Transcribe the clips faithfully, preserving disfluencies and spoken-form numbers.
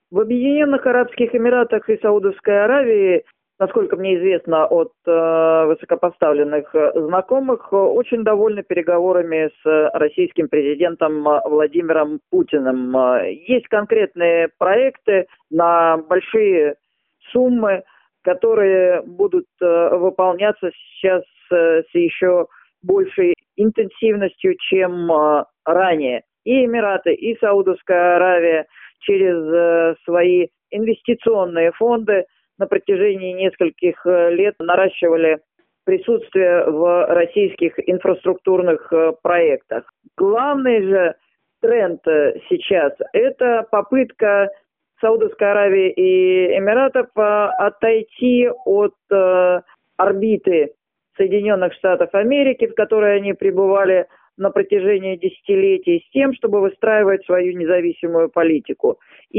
В Объединенных Арабских Эмиратах и Саудовской Аравии, насколько мне известно от э, высокопоставленных э, знакомых, э, очень довольны переговорами с российским президентом э, Владимиром Путиным. Э, Есть конкретные проекты на большие суммы, которые будут э, выполняться сейчас э, с еще большей интенсивностью, чем э, ранее. И Эмираты, и Саудовская Аравия через э, свои инвестиционные фонды на протяжении нескольких э, лет наращивали присутствие в российских инфраструктурных э, проектах. Главный же тренд э, сейчас – это попытка Саудовской Аравии и Эмиратов э, отойти от э, орбиты Соединенных Штатов Америки, в которой они пребывали на протяжении десятилетий, с тем, чтобы выстраивать свою независимую политику.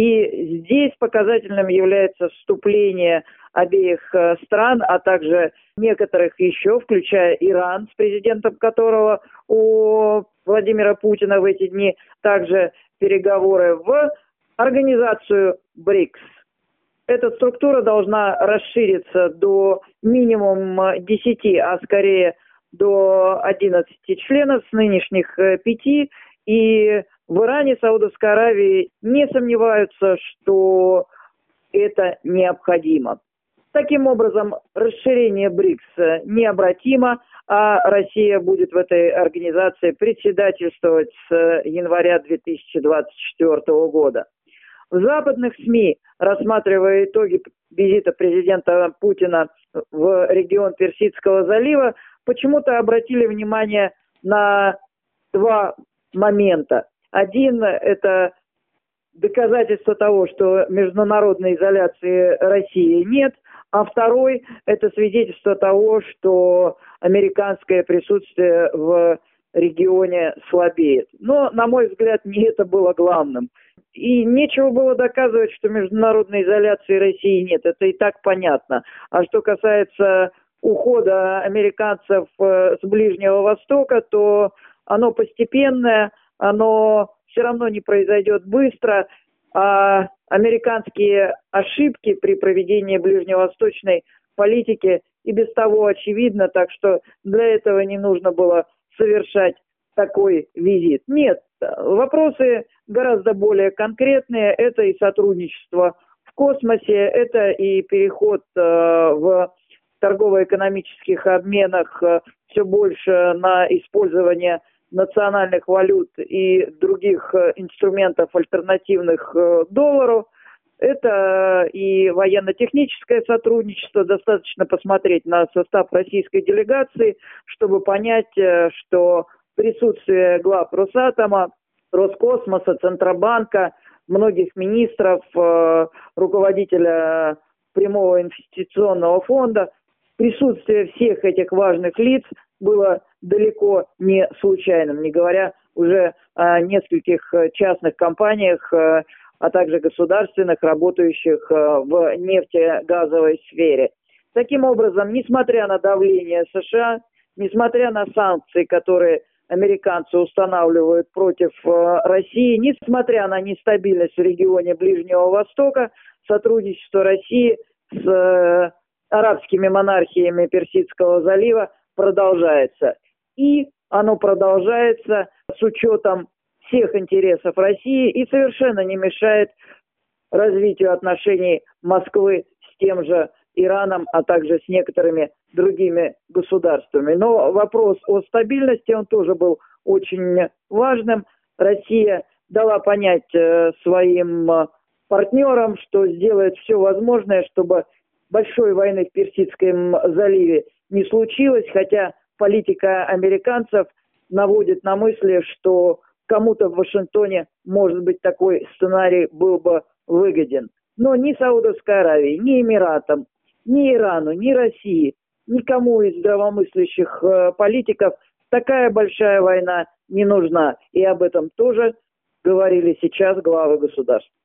И здесь показательным является вступление обеих стран, а также некоторых еще, включая Иран, с президентом которого у Владимира Путина в эти дни также переговоры, в организацию БРИКС. Эта структура должна расшириться до минимум десяти, а скорее до одиннадцати членов с нынешних пяти. И в Иране, Саудовской Аравии не сомневаются, что это необходимо. Таким образом, расширение БРИКС необратимо, а Россия будет в этой организации председательствовать с января две тысячи двадцать четвёртого года. В западных СМИ, рассматривая итоги визита президента Путина в регион Персидского залива, почему-то обратили внимание на два момента. Один – это доказательство того, что международной изоляции России нет, а второй – это свидетельство того, что американское присутствие в регионе слабеет. Но, на мой взгляд, не это было главным. И нечего было доказывать, что международной изоляции России нет. Это и так понятно. А что касается ухода американцев с Ближнего Востока, то оно постепенное, оно все равно не произойдет быстро, а американские ошибки при проведении ближневосточной политики и без того очевидно, так что для этого не нужно было совершать такой визит. Нет, вопросы гораздо более конкретные. Это и сотрудничество в космосе, это и переход э, в торгово-экономических обменах э, все больше на использование национальных валют и других э, инструментов, альтернативных э, доллару. Это и военно-техническое сотрудничество. Достаточно посмотреть на состав российской делегации, чтобы понять, э, что присутствие глав Росатома, Роскосмоса, Центробанка, многих министров, э, руководителя прямого инвестиционного фонда, присутствие всех этих важных лиц было далеко не случайным, не говоря уже о нескольких частных компаниях, э, а также государственных, работающих э, в нефтегазовой сфере. Таким образом, несмотря на давление США, несмотря на санкции, которые американцы устанавливают против э, России, несмотря на нестабильность в регионе Ближнего Востока, сотрудничество России с э, арабскими монархиями Персидского залива продолжается. И оно продолжается с учетом всех интересов России и совершенно не мешает развитию отношений Москвы с тем же Ираном, а также с некоторыми другими государствами. Но вопрос о стабильности, он тоже был очень важным. Россия дала понять э, своим э, партнерам, что сделает все возможное, чтобы большой войны в Персидском заливе не случилось, хотя политика американцев наводит на мысли, что кому-то в Вашингтоне, может быть, такой сценарий был бы выгоден. Но ни Саудовской Аравии, ни Эмиратам, ни Ирану, ни России, никому из здравомыслящих э, политиков такая большая война не нужна. И об этом тоже говорили сейчас главы государств.